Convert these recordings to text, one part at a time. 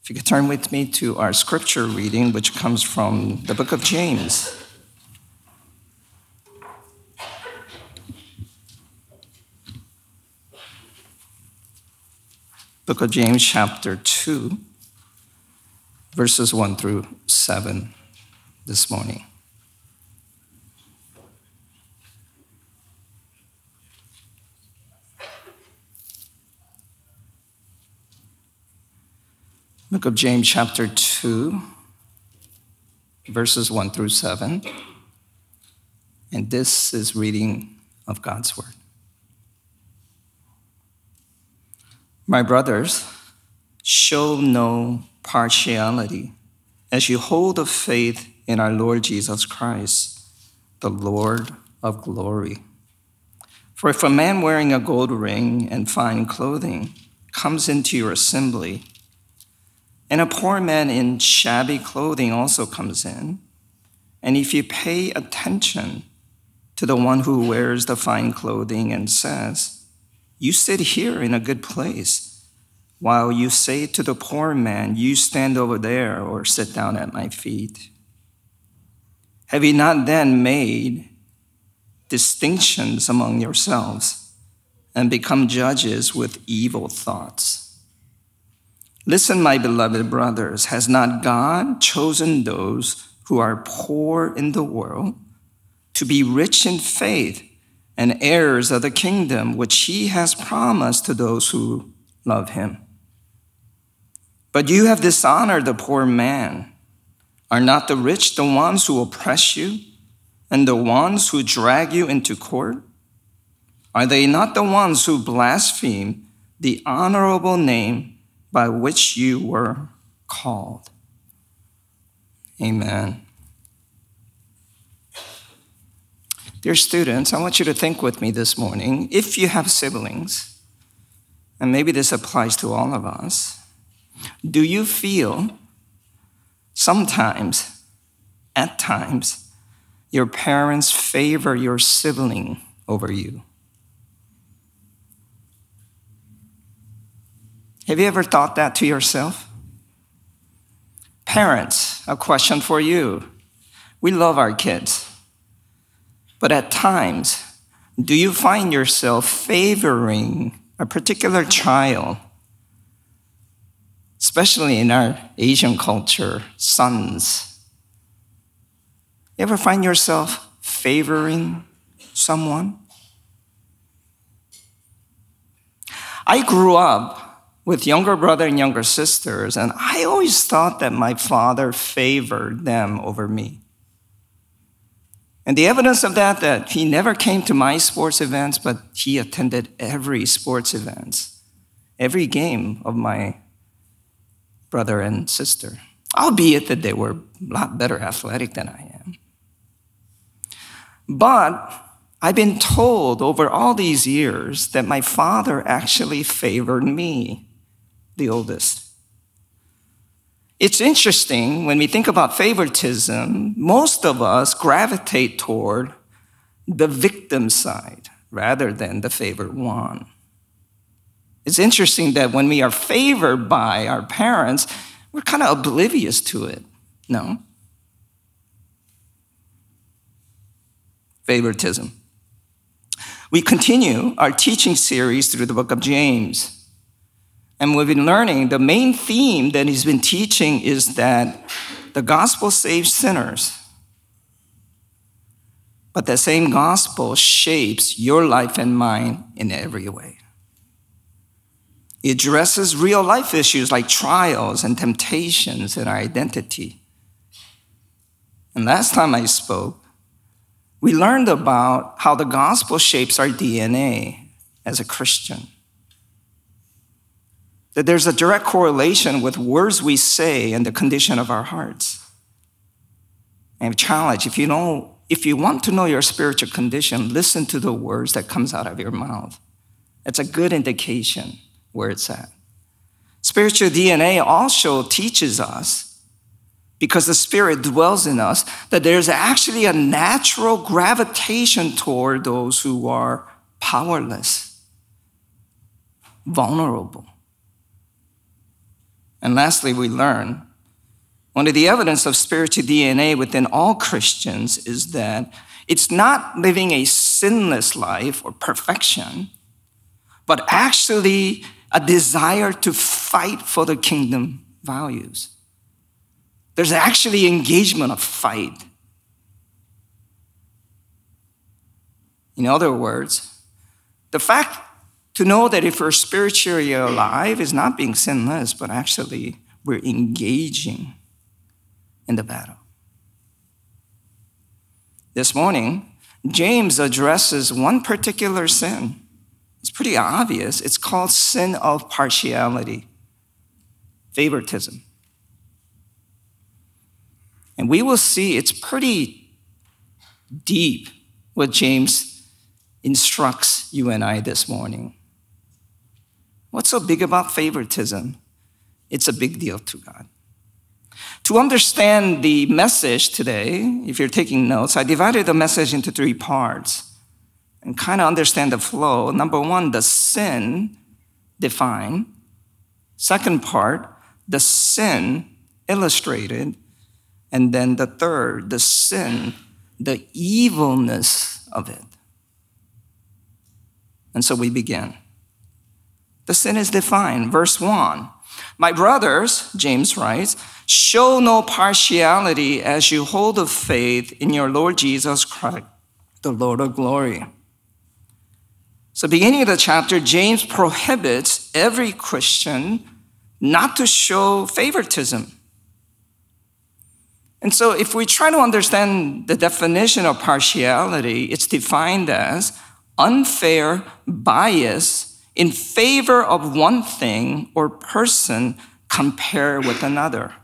If you could turn with me to our scripture reading, which comes from the book of James. Book of James, chapter 2, verses 1 through 7 this morning. Book of James, chapter 2, verses 1 through 7. And this is reading of God's word. My brothers, show no partiality as you hold the faith in our Lord Jesus Christ, the Lord of glory. For if a man wearing a gold ring and fine clothing comes into your assembly, and a poor man in shabby clothing also comes in, and if you pay attention to the one who wears the fine clothing and says, "You sit here in a good place," while you say to the poor man, "You stand over there or sit down at my feet," have you not then made distinctions among yourselves and become judges with evil thoughts? Listen, my beloved brothers, has not God chosen those who are poor in the world to be rich in faith and heirs of the kingdom which he has promised to those who love him? But you have dishonored the poor man. Are not the rich the ones who oppress you and the ones who drag you into court? Are they not the ones who blaspheme the honorable name by which you were called? Amen. Dear students, I want you to think with me this morning, if you have siblings, and maybe this applies to all of us, do you feel sometimes, at times, your parents favor your sibling over you? Have you ever thought that to yourself? Parents, a question for you. We love our kids, but at times, do you find yourself favoring a particular child, especially in our Asian culture, sons? You ever find yourself favoring someone? I grew up with younger brother and younger sisters, and I always thought that my father favored them over me. And the evidence of that he never came to my sports events, but he attended every sports events, every game of my brother and sister, albeit that they were a lot better athletic than I am. But I've been told over all these years that my father actually favored me, the oldest. It's interesting when we think about favoritism, most of us gravitate toward the victim side rather than the favored one. It's interesting that when we are favored by our parents, we're kind of oblivious to it, no? Favoritism. We continue our teaching series through the book of James. And we've been learning the main theme that he's been teaching is that the gospel saves sinners. But the same gospel shapes your life and mine in every way. It addresses real life issues like trials and temptations and our identity. And last time I spoke, we learned about how the gospel shapes our DNA as a Christian. That there's a direct correlation with words we say and the condition of our hearts. And challenge, if you want to know your spiritual condition, listen to the words that comes out of your mouth. It's a good indication where it's at. Spiritual DNA also teaches us, because the Spirit dwells in us, that there's actually a natural gravitation toward those who are powerless, vulnerable. And lastly, we learn one of the evidence of spiritual DNA within all Christians is that it's not living a sinless life or perfection, but actually a desire to fight for the kingdom values. There's actually engagement of fight. In other words, the fact to know that if we're spiritually alive is not being sinless, but actually we're engaging in the battle. This morning, James addresses one particular sin. It's pretty obvious. It's called sin of partiality, favoritism. And we will see it's pretty deep what James instructs you and I this morning. What's so big about favoritism? It's a big deal to God. To understand the message today, if you're taking notes, I divided the message into 3 parts and kind of understand the flow. Number 1, the sin defined. Second part, the sin illustrated. And then the third, the sin, the evilness of it. And so we begin. The sin is defined. Verse 1, my brothers, James writes, show no partiality as you hold the faith in your Lord Jesus Christ, the Lord of glory. So beginning of the chapter, James prohibits every Christian not to show favoritism. And so if we try to understand the definition of partiality, it's defined as unfair bias in favor of one thing or person compared with another.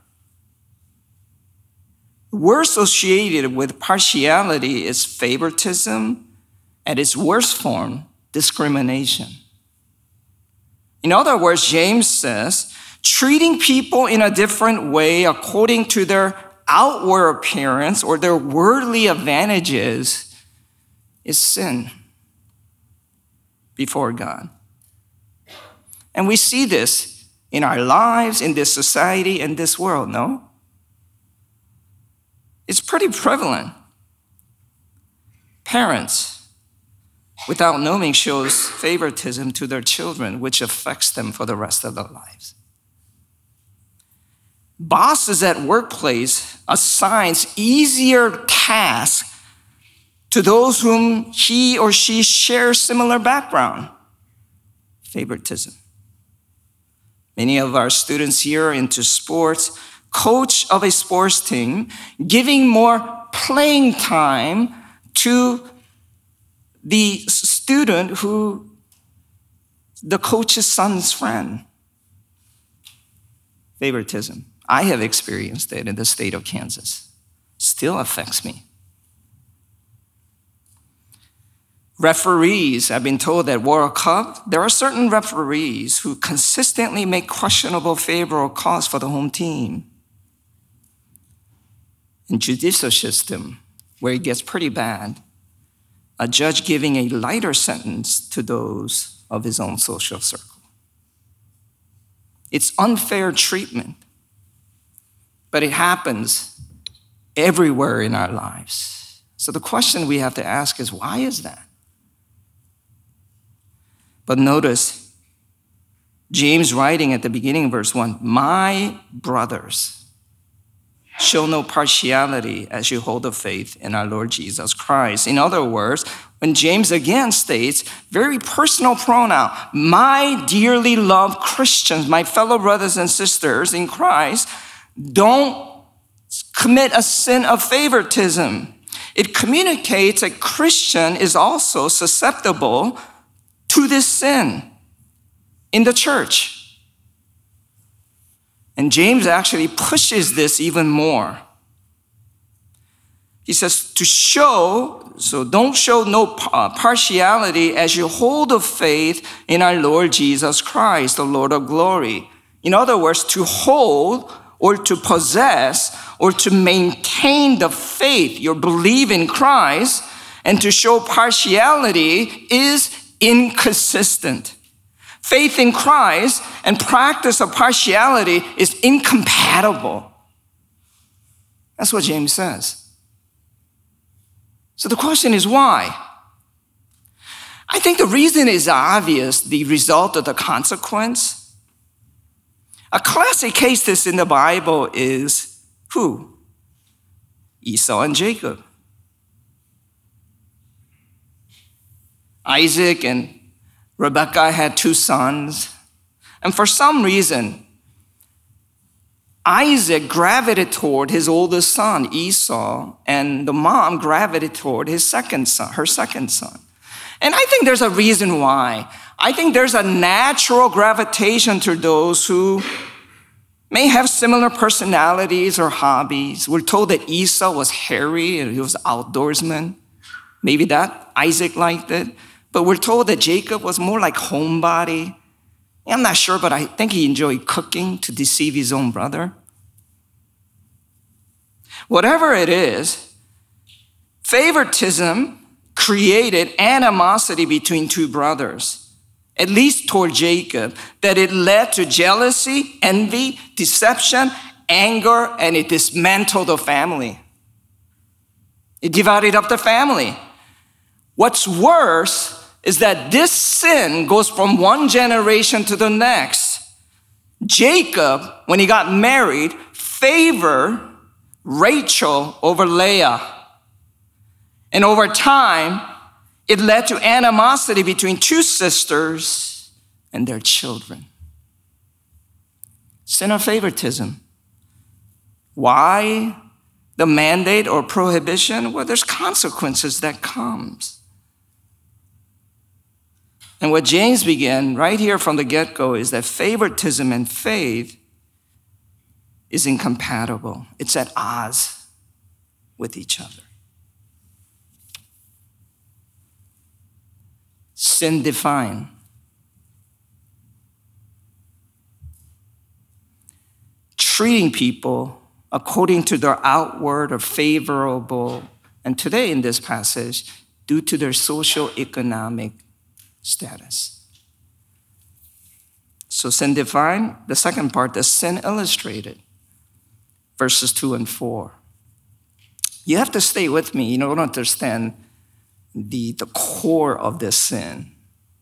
The word associated with partiality is favoritism, and its worst form, discrimination. In other words, James says, treating people in a different way according to their outward appearance or their worldly advantages is sin before God. And we see this in our lives, in this society, in this world, no? It's pretty prevalent. Parents, without knowing, shows favoritism to their children, which affects them for the rest of their lives. Bosses at workplace assigns easier tasks to those whom he or she shares similar background. Favoritism. Many of our students here into sports, coach of a sports team, giving more playing time to the student who the coach's son's friend. Favoritism. I have experienced it in the state of Kansas. Still affects me. Referees, I've been told at World Cup, there are certain referees who consistently make questionable favorable calls for the home team. In judicial system, where it gets pretty bad, a judge giving a lighter sentence to those of his own social circle. It's unfair treatment, but it happens everywhere in our lives. So the question we have to ask is, why is that? But notice, James writing at the beginning of verse 1, my brothers, show no partiality as you hold the faith in our Lord Jesus Christ. In other words, when James again states, very personal pronoun, my dearly loved Christians, my fellow brothers and sisters in Christ, don't commit a sin of favoritism. It communicates a Christian is also susceptible to this sin in the church. And James actually pushes this even more. He says to show, so don't show no partiality as you hold the faith in our Lord Jesus Christ, the Lord of glory. In other words, to hold or to possess or to maintain the faith, your belief in Christ, and to show partiality is inconsistent. Faith in Christ and practice of partiality is incompatible. That's what James says. So the question is why? I think the reason is obvious, the result of the consequence. A classic case this in the Bible is who? Esau and Jacob. Isaac and Rebekah had 2 sons. And for some reason, Isaac gravitated toward his oldest son, Esau, and the mom gravitated toward her second son. And I think there's a reason why. I think there's a natural gravitation to those who may have similar personalities or hobbies. We're told that Esau was hairy and he was an outdoorsman. Maybe that Isaac liked it. But we're told that Jacob was more like homebody. I'm not sure, but I think he enjoyed cooking to deceive his own brother. Whatever it is, favoritism created animosity between 2 brothers, at least toward Jacob, that it led to jealousy, envy, deception, anger, and it dismantled the family. It divided up the family. What's worse is that this sin goes from one generation to the next. Jacob, when he got married, favored Rachel over Leah. And over time, it led to animosity between 2 sisters and their children. Sin of favoritism. Why the mandate or prohibition? Well, there's consequences that comes. And what James began right here from the get-go is that favoritism and faith is incompatible. It's at odds with each other. Sin defined. Treating people according to their outward or favorable, and today in this passage, due to their social economic status. So sin defined, the second part, the sin illustrated, verses 2 and 4. You have to stay with me in order to understand the core of this sin.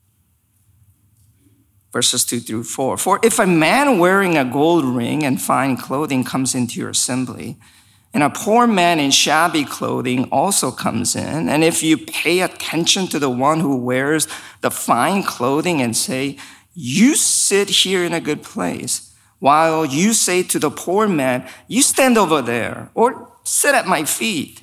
Verses 2 through 4. For if a man wearing a gold ring and fine clothing comes into your assembly, and a poor man in shabby clothing also comes in, and if you pay attention to the one who wears the fine clothing and say, you sit here in a good place, while you say to the poor man, you stand over there, or sit at my feet.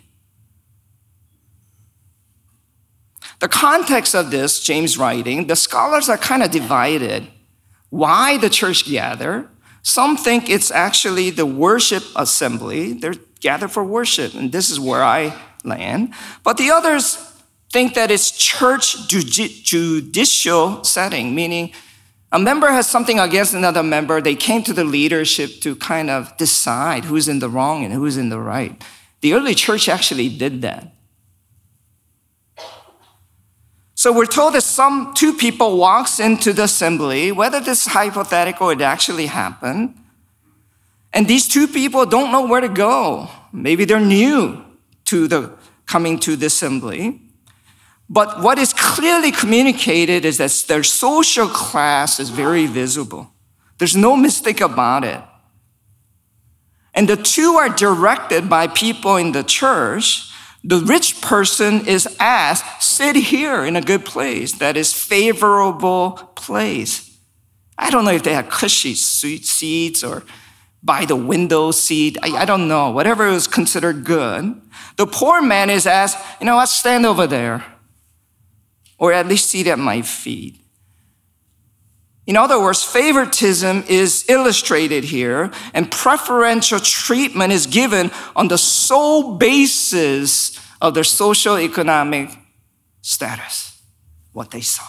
The context of this, James writing, the scholars are kind of divided. Why the church gather? Some think it's actually the worship assembly. They're gathered for worship, and this is where I land. But the others think that it's church judicial setting, meaning a member has something against another member. They came to the leadership to kind of decide who's in the wrong and who's in the right. The early church actually did that. So we're told that 2 people walks into the assembly, whether this is hypothetical or it actually happened, and these 2 people don't know where to go. Maybe they're new to coming to the assembly. But what is clearly communicated is that their social class is very visible. There's no mistake about it. And the 2 are directed by people in the church. The rich person is asked, sit here in a good place, that is favorable place. I don't know if they had cushy seats or by the window seat. I don't know, whatever was considered good. The poor man is asked, you know what, stand over there, or at least sit at my feet. In other words, favoritism is illustrated here, and preferential treatment is given on the sole basis of their social economic status, what they saw.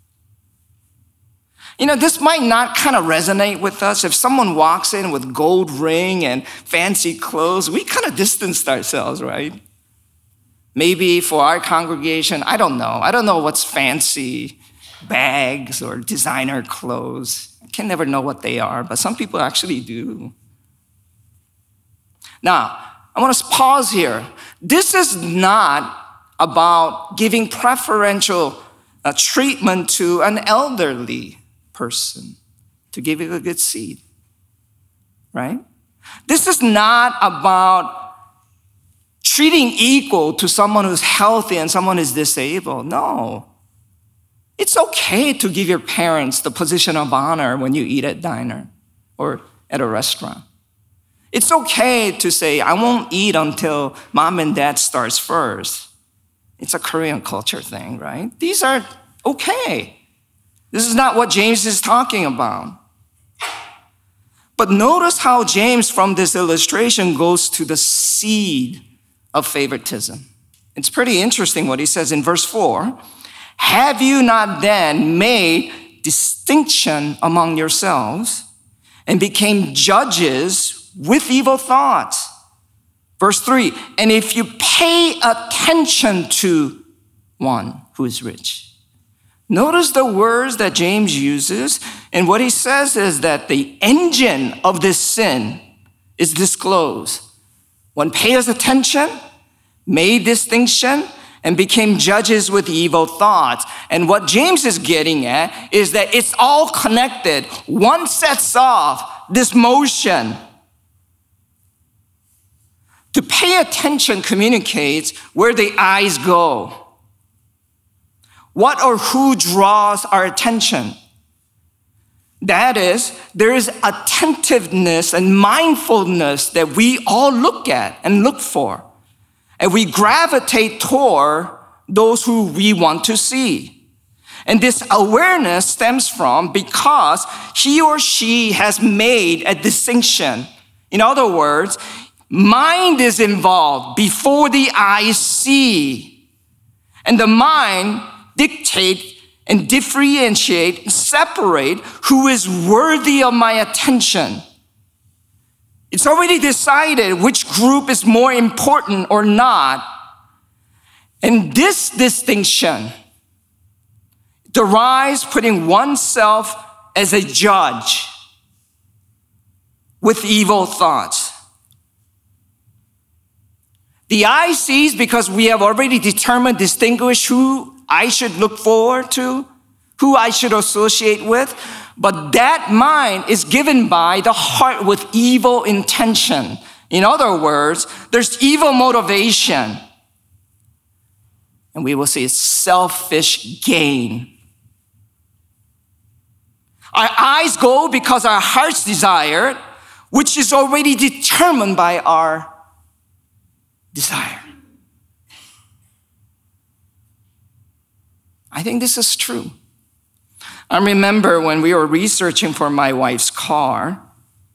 You know, this might not kind of resonate with us. If someone walks in with gold ring and fancy clothes, we kind of distance ourselves, right? Maybe for our congregation, I don't know what's fancy bags or designer clothes. I can never know what they are, but some people actually do. Now, I want to pause here. This is not about giving preferential treatment to an elderly person to give you a good seat, right? This is not about treating equal to someone who's healthy and someone who's disabled. No. It's okay to give your parents the position of honor when you eat at diner or at a restaurant. It's okay to say, I won't eat until mom and dad starts first. It's a Korean culture thing, right? These are okay. This is not what James is talking about. But notice how James, from this illustration, goes to the seed of favoritism. It's pretty interesting what he says in verse 4. Have you not then made distinction among yourselves and became judges with evil thoughts? Verse 3, and if you pay attention to one who is rich. Notice the words that James uses, and what he says is that the engine of this sin is disclosed. One pays attention, made distinction, and became judges with evil thoughts. And what James is getting at is that it's all connected. One sets off this motion. To pay attention communicates where the eyes go. What or who draws our attention? That is, there is attentiveness and mindfulness that we all look at and look for. And we gravitate toward those who we want to see. And this awareness stems from because he or she has made a distinction. In other words, mind is involved before the eyes see. And the mind dictate and differentiate, separate who is worthy of my attention. It's already decided which group is more important or not. And this distinction derives putting oneself as a judge with evil thoughts. The eye sees because we have already determined, distinguished who I should look forward to, who I should associate with. But that mind is given by the heart with evil intention. In other words, there's evil motivation. And we will see selfish gain. Our eyes go because our hearts desire it, which is already determined by our desire. I think this is true. I remember when we were researching for my wife's car,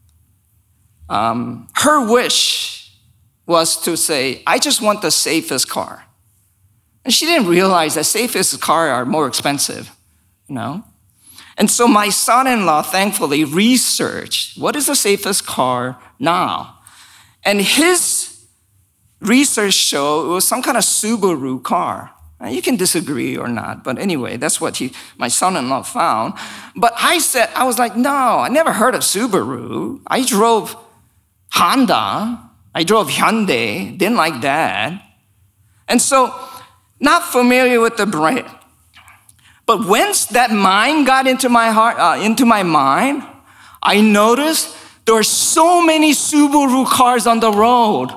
her wish was to say, I just want the safest car. And she didn't realize that safest cars are more expensive, you know? And so my son-in-law thankfully researched, what is the safest car now? And his research showed it was some kind of Subaru car. Now, you can disagree or not, but anyway, that's what my son-in-law found. But I was like, no, I never heard of Subaru. I drove Honda. I drove Hyundai. Didn't like that. And so, not familiar with the brand. But once that mind got into my heart, into my mind, I noticed there are so many Subaru cars on the road.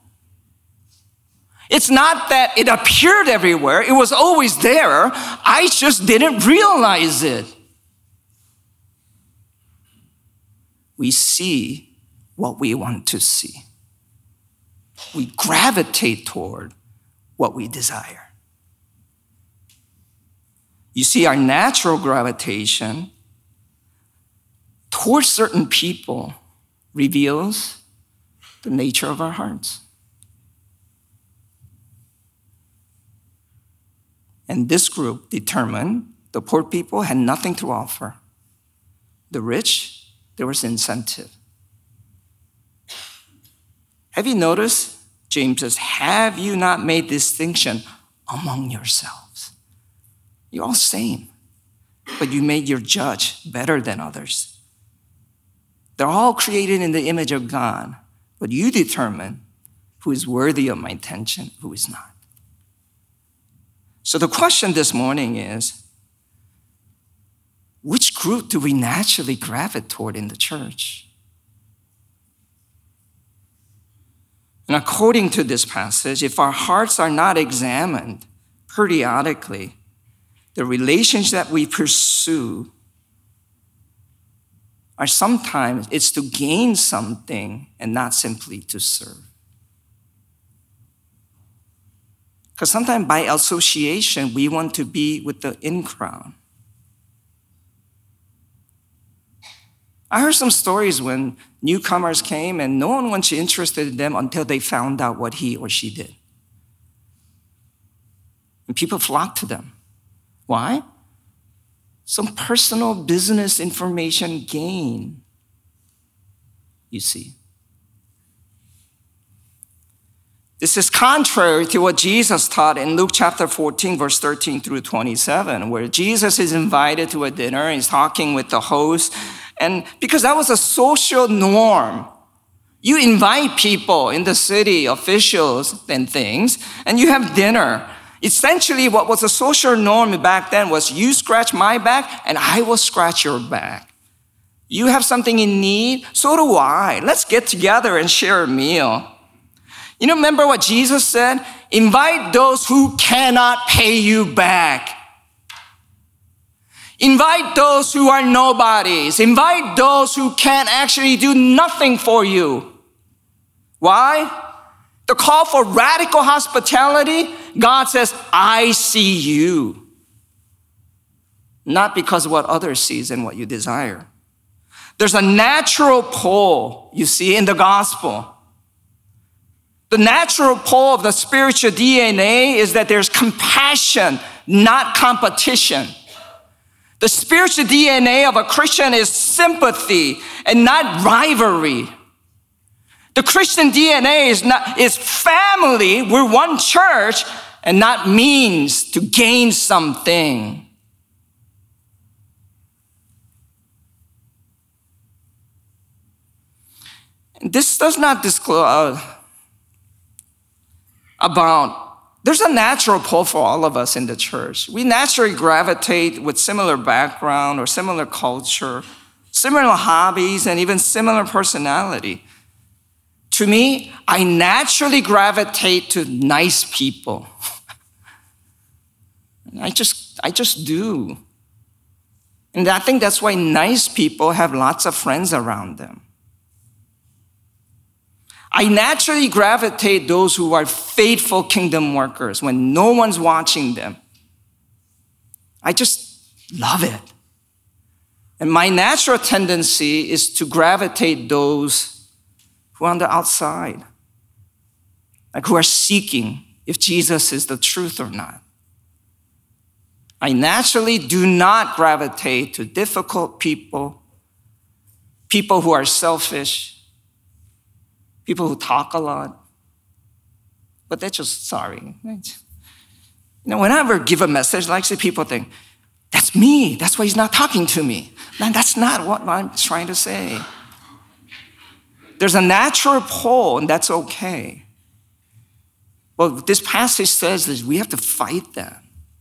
It's not that it appeared everywhere. It was always there. I just didn't realize it. We see what we want to see. We gravitate toward what we desire. You see, our natural gravitation towards certain people reveals the nature of our hearts. And this group determined the poor people had nothing to offer. The rich, there was incentive. Have you noticed? James says, have you not made distinction among yourselves? You're all same. but you made your judge better than others. They're all created in the image of God, but you determine who is worthy of my attention, who is not. So the question this morning is, which group do we naturally gravitate toward in the church? And according to this passage, if our hearts are not examined periodically, the relations that we pursue are sometimes it's to gain something and not simply to serve. Because sometimes by association, we want to be with the in crowd. I heard some stories when newcomers came and no one was interested in them until they found out what he or she did. And people flocked to them. Why? Some personal business information gain, you see. This is contrary to what Jesus taught in Luke chapter 14, verse 13 through 27, where Jesus is invited to a dinner and he's talking with the host. And because that was a social norm, you invite people in the city, officials and things, and you have dinner. Essentially, what was a social norm back then was you scratch my back and I will scratch your back. You have something in need, so do I. Let's get together and share a meal. You know, remember what Jesus said? Invite those who cannot pay you back. Invite those who are nobodies. Invite those who can't actually do nothing for you. Why? The call for radical hospitality, God says, I see you. Not because of what others see and what you desire. There's a natural pull, you see, in the gospel. The natural pull of the spiritual DNA is that there's compassion, not competition. The spiritual DNA of a Christian is sympathy and not rivalry. The Christian DNA is family. We're one church and not means to gain something. And this does not disclose there's a natural pull for all of us in the church. We naturally gravitate with similar background or similar culture, similar hobbies, and even similar personality. To me, I naturally gravitate to nice people. I just do. And I think that's why nice people have lots of friends around them. I naturally gravitate those who are faithful kingdom workers when no one's watching them. I just love it. And my natural tendency is to gravitate those who are on the outside, like who are seeking if Jesus is the truth or not. I naturally do not gravitate to difficult people, people who are selfish, people who talk a lot, but they're just sorry. You know, whenever I give a message like this, people think, that's me. That's why he's not talking to me. Man, that's not what I'm trying to say. There's a natural pull, and that's okay. Well, this passage says that we have to fight that.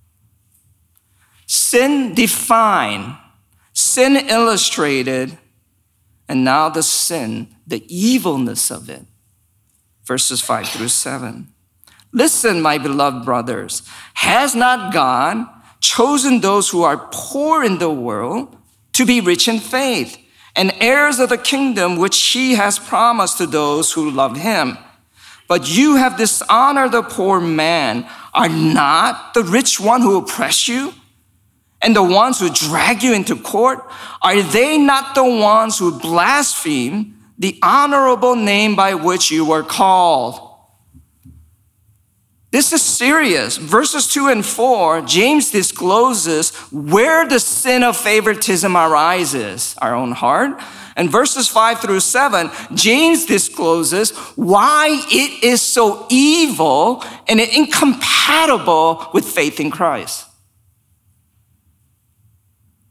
Sin defined, sin illustrated, and now the sin, the evilness of it. Verses 5 through 7. Listen, my beloved brothers, has not God chosen those who are poor in the world to be rich in faith and heirs of the kingdom which he has promised to those who love him? But you have dishonored the poor man. Are not the rich one who oppress you? And the ones who drag you into court, are they not the ones who blaspheme the honorable name by which you were called? This is serious. Verses 2 and 4, James discloses where the sin of favoritism arises, our own heart. And verses 5 through 7, James discloses why it is so evil and incompatible with faith in Christ.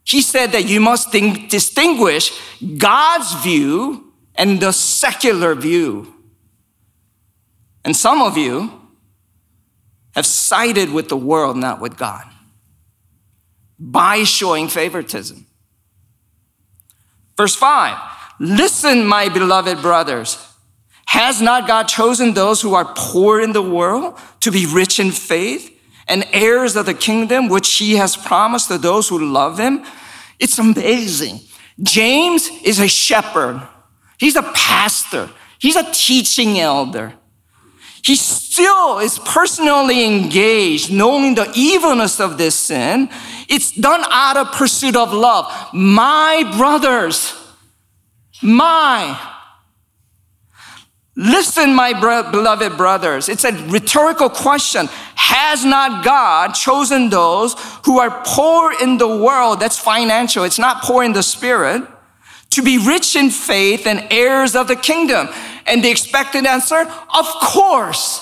He said that you must distinguish God's view and the secular view. And some of you have sided with the world, not with God, by showing favoritism. Verse 5, listen, my beloved brothers. Has not God chosen those who are poor in the world to be rich in faith and heirs of the kingdom which he has promised to those who love him? It's amazing. James is a shepherd. He's a pastor. He's a teaching elder. He still is personally engaged, knowing the evilness of this sin. It's done out of pursuit of love. My brothers, listen, my beloved brothers. It's a rhetorical question. Has not God chosen those who are poor in the world? That's financial. It's not poor in the spirit. To be rich in faith and heirs of the kingdom. And the expected answer, of course.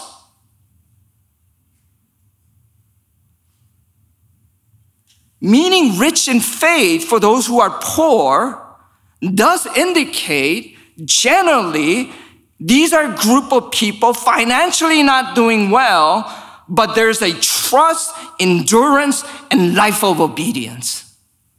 Meaning rich in faith for those who are poor does indicate generally these are a group of people financially not doing well, but there's a trust, endurance, and life of obedience.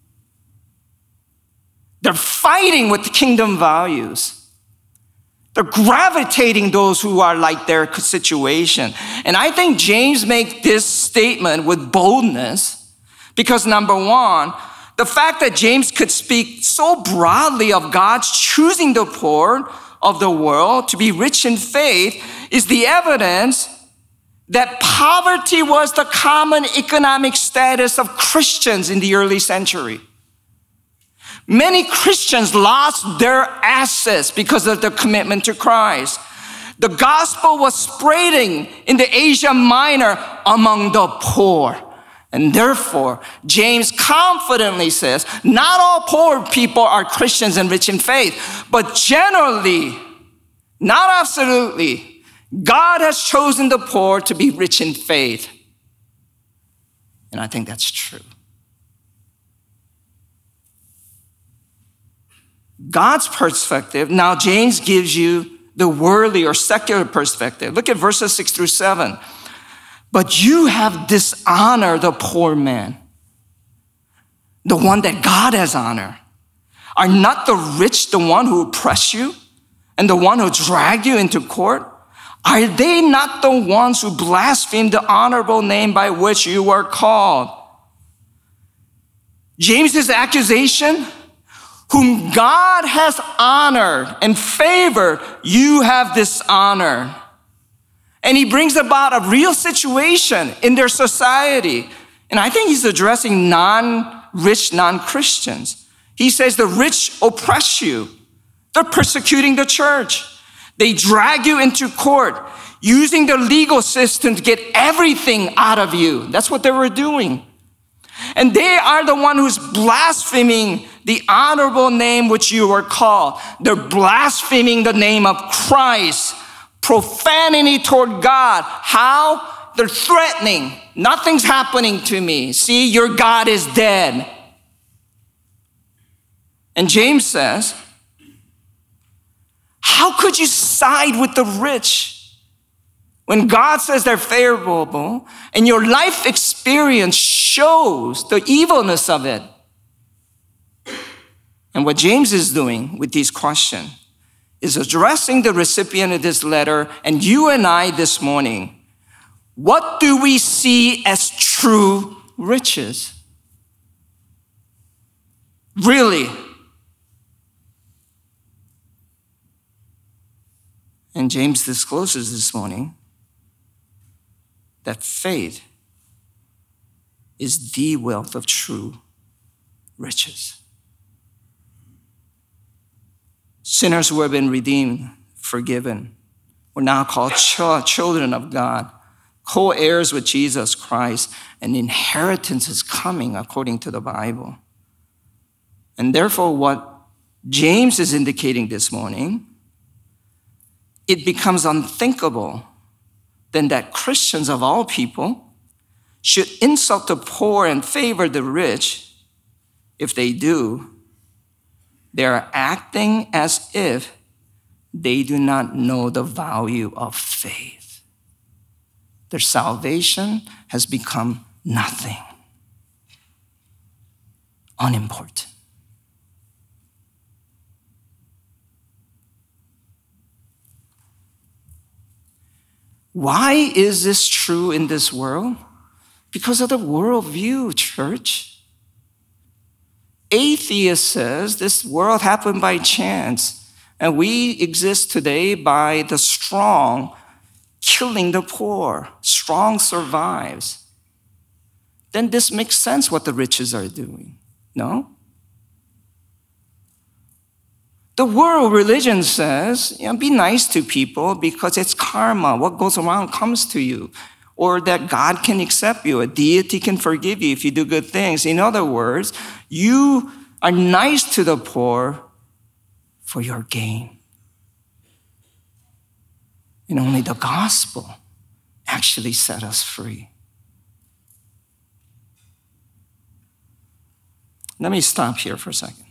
They're fighting with the kingdom values. They're gravitating those who are like their situation. And I think James makes this statement with boldness because, number one, the fact that James could speak so broadly of God's choosing the poor of the world to be rich in faith is the evidence that poverty was the common economic status of Christians in the early century. Many Christians lost their assets because of their commitment to Christ. The gospel was spreading in the Asia Minor among the poor. And therefore, James confidently says, not all poor people are Christians and rich in faith, but generally, not absolutely, God has chosen the poor to be rich in faith. And I think that's true. God's perspective, now James gives you the worldly or secular perspective. Look at verses 6 through 7. But you have dishonored the poor man, the one that God has honored. Are not the rich the one who oppress you and the one who drag you into court? Are they not the ones who blaspheme the honorable name by which you were called? James's accusation, whom God has honored and favored, you have dishonored. And he brings about a real situation in their society. And I think he's addressing non-rich, non-Christians. He says the rich oppress you. They're persecuting the church. They drag you into court, using the legal system to get everything out of you. That's what they were doing. And they are the one who's blaspheming the honorable name which you were called. They're blaspheming the name of Christ, profanity toward God. How? They're threatening. Nothing's happening to me. See, your God is dead. And James says, how could you side with the rich when God says they're favorable and your life experience shows the evilness of it? And what James is doing with these questions is addressing the recipient of this letter and you and I this morning. What do we see as true riches? Really? And James discloses this morning that faith is the wealth of true riches. Sinners who have been redeemed, forgiven, we're now called children of God, co-heirs with Jesus Christ, and inheritance is coming according to the Bible. And therefore, what James is indicating this morning, it becomes unthinkable then that Christians of all people should insult the poor and favor the rich If they do, they are acting as if they do not know the value of faith. Their salvation has become nothing, unimportant. Why is this true in this world? Because of the worldview, church. Atheist says this world happened by chance, and we exist today by the strong killing the poor. Strong survives. Then this makes sense what the riches are doing, no? The world religion says, be nice to people because it's karma. What goes around comes to you. Or that God can accept you. A deity can forgive you if you do good things. In other words, you are nice to the poor for your gain. And only the gospel actually set us free. Let me stop here for a second.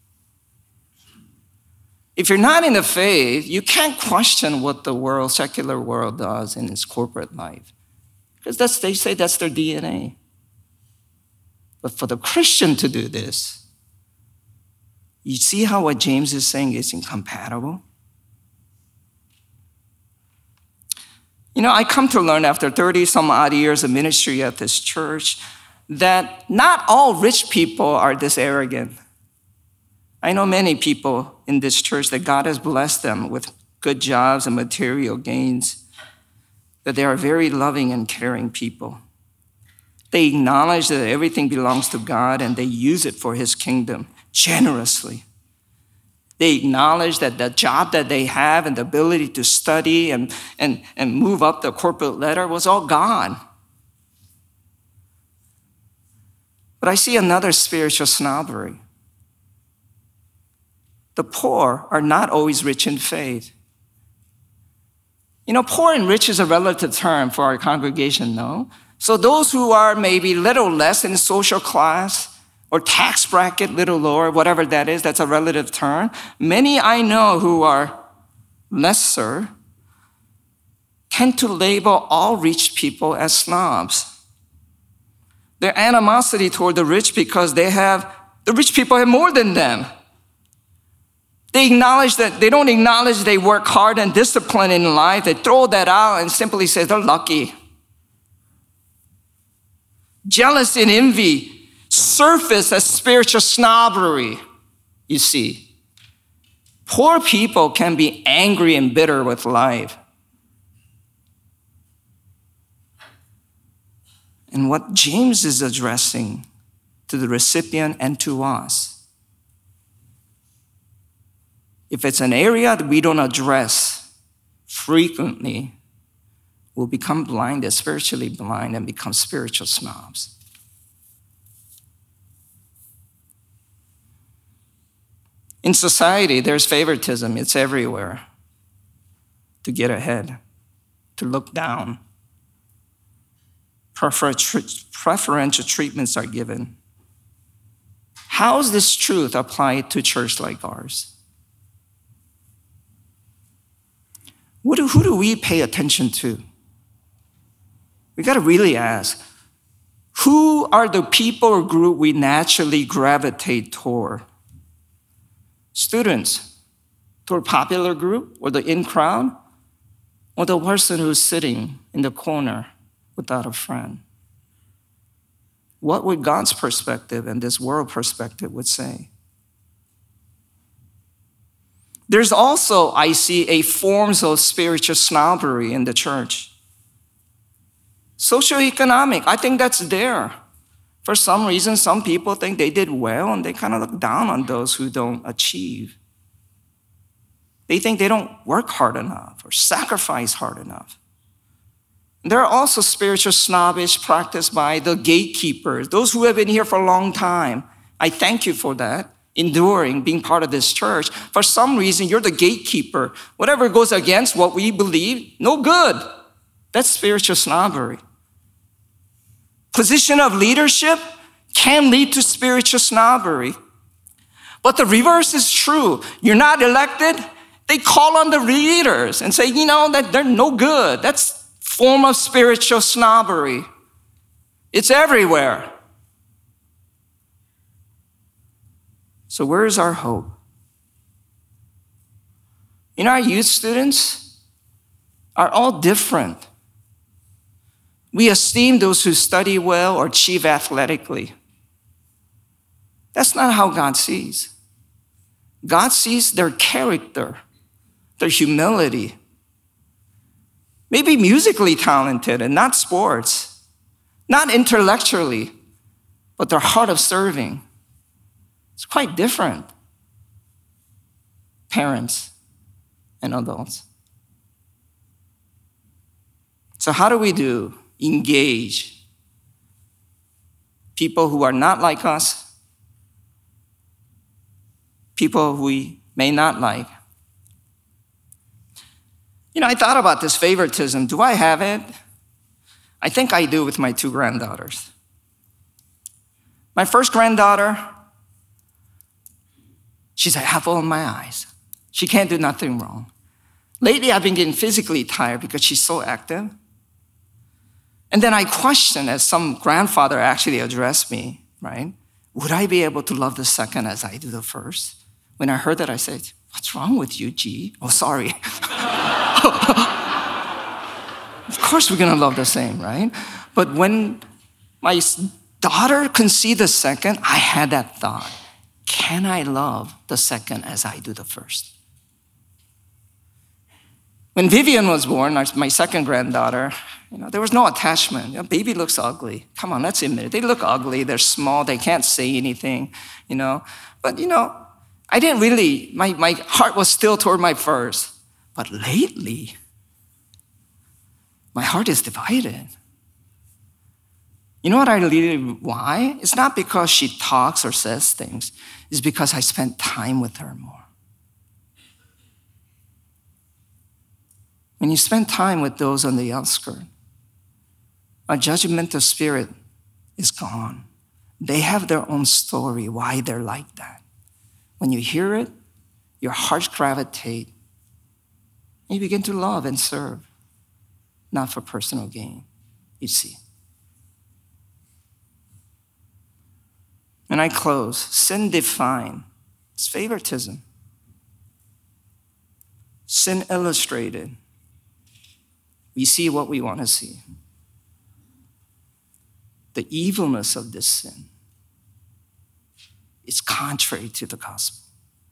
If you're not in the faith, you can't question what the world, secular world, does in its corporate life. Because they say that's their DNA. But for the Christian to do this, you see how what James is saying is incompatible? I come to learn after 30 some odd years of ministry at this church that not all rich people are this arrogant. I know many people in this church that God has blessed them with good jobs and material gains, that they are very loving and caring people. They acknowledge that everything belongs to God and they use it for his kingdom generously. They acknowledge that the job that they have and the ability to study and move up the corporate ladder was all God. But I see another spiritual snobbery. The poor are not always rich in faith. Poor and rich is a relative term for our congregation, no? So those who are maybe little less in social class or tax bracket, little lower, whatever that is, that's a relative term. Many I know who are lesser tend to label all rich people as snobs. Their animosity toward the rich because the rich people have more than them. They don't acknowledge they work hard and discipline in life. They throw that out and simply say they're lucky. Jealousy and envy surface as spiritual snobbery, you see. Poor people can be angry and bitter with life. And what James is addressing to the recipient and to us, if it's an area that we don't address frequently, we'll become blinded, spiritually blind, and become spiritual snobs. In society, there's favoritism. It's everywhere. To get ahead, to look down. Preferential treatments are given. How is this truth applied to a church like ours? Who do we pay attention to? We got to really ask, who are the people or group we naturally gravitate toward? Students, toward popular group or the in crowd, or the person who's sitting in the corner without a friend? What would God's perspective and this world perspective would say? There's also, I see, a forms of spiritual snobbery in the church. Socioeconomic, I think that's there. For some reason, some people think they did well and they kind of look down on those who don't achieve. They think they don't work hard enough or sacrifice hard enough. There are also spiritual snobbish practiced by the gatekeepers, those who have been here for a long time. I thank you for that. Enduring, being part of this church. For some reason, you're the gatekeeper. Whatever goes against what we believe, no good. That's spiritual snobbery. Position of leadership, can lead to spiritual snobbery. But the reverse is true. You're not elected, they call on the leaders and say, that they're no good. That's a form of spiritual snobbery. It's everywhere. So where is our hope? Our youth students are all different. We esteem those who study well or achieve athletically. That's not how God sees. God sees their character, their humility. Maybe musically talented and not sports, not intellectually, but their heart of serving. It's quite different. Parents and adults. So how do we engage people who are not like us, people who we may not like? I thought about this favoritism. Do I have it? I think I do with my 2 granddaughters. My first granddaughter, she's an apple in my eyes. She can't do nothing wrong. Lately, I've been getting physically tired because she's so active. And then I question, as some grandfather actually addressed me, right? Would I be able to love the second as I do the first? When I heard that, I said, what's wrong with you, G? Oh, sorry. Of course we're going to love the same, right? But when my daughter conceived the second, I had that thought. Can I love the second as I do the first? When Vivian was born, my second granddaughter, there was no attachment. Baby looks ugly. Come on, let's admit it. They look ugly. They're small. They can't say anything, But, I didn't really, my heart was still toward my first. But lately, my heart is divided. You know why? It's not because she talks or says things. It's because I spent time with her more. When you spend time with those on the outskirts, a judgmental spirit is gone. They have their own story, why they're like that. When you hear it, your heart gravitates, and you begin to love and serve, not for personal gain, you see. And I close. Sin defined. It's favoritism. Sin illustrated. We see what we want to see. The evilness of this sin is contrary to the gospel.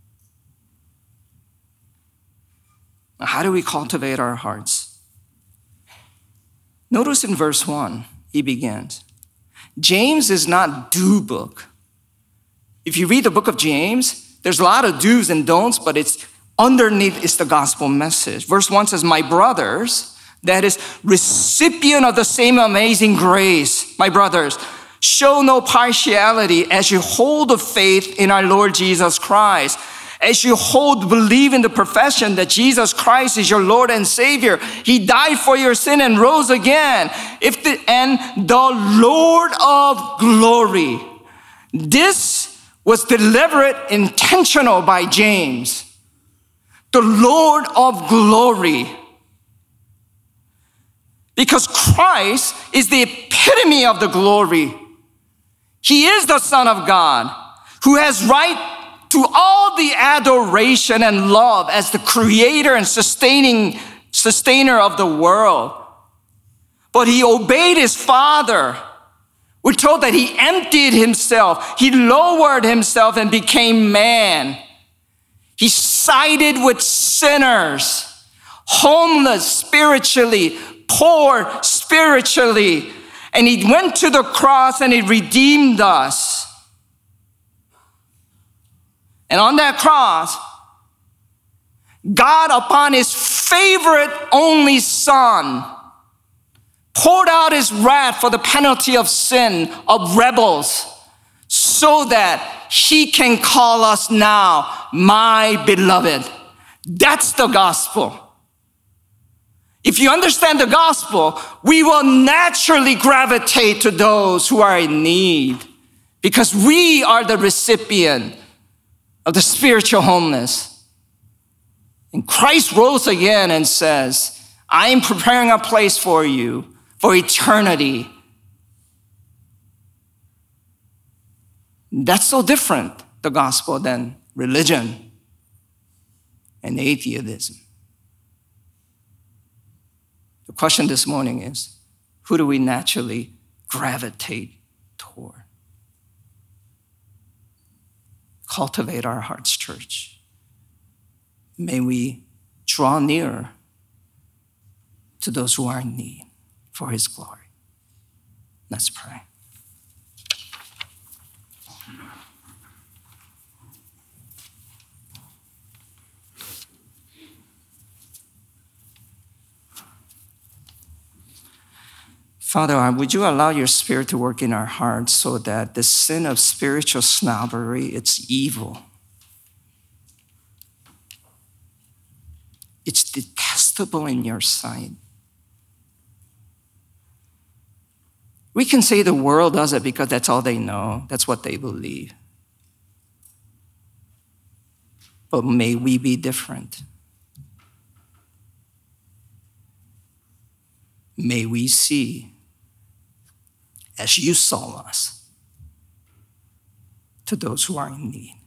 Now, how do we cultivate our hearts? Notice in verse 1, he begins. James is not do book. If you read the book of James, there's a lot of do's and don'ts, but it's underneath is the gospel message. Verse 1 says, my brothers, that is recipient of the same amazing grace, my brothers, show no partiality as you hold the faith in our Lord Jesus Christ. As you believe in the profession that Jesus Christ is your Lord and Savior. He died for your sin and rose again. And the Lord of glory. This was deliberate, intentional by James. The Lord of glory. Because Christ is the epitome of the glory. He is the Son of God who has right to all the adoration and love as the creator and sustainer of the world. But he obeyed his Father. We're told that he emptied himself. He lowered himself and became man. He sided with sinners, homeless spiritually, poor spiritually. And he went to the cross and he redeemed us. And on that cross, God, upon his favorite only Son, poured out his wrath for the penalty of sin, of rebels, so that he can call us now, my beloved. That's the gospel. If you understand the gospel, we will naturally gravitate to those who are in need. because we are the recipient of the spiritual homeless. And Christ rose again and says, I am preparing a place for you for eternity. That's so different, the gospel, than religion and atheism. The question this morning is, who do we naturally gravitate toward? Cultivate our hearts, church. May we draw near to those who are in need for his glory. Let's pray. Father, would you allow your Spirit to work in our hearts so that the sin of spiritual snobbery, it's evil. It's detestable in your sight. We can say the world does it because that's all they know. That's what they believe. But may we be different. May we see as you saw us to those who are in need.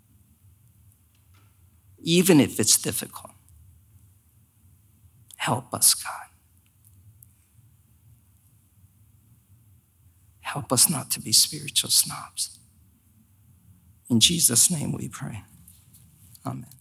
Even if it's difficult, help us, God. Help us not to be spiritual snobs. In Jesus' name we pray. Amen.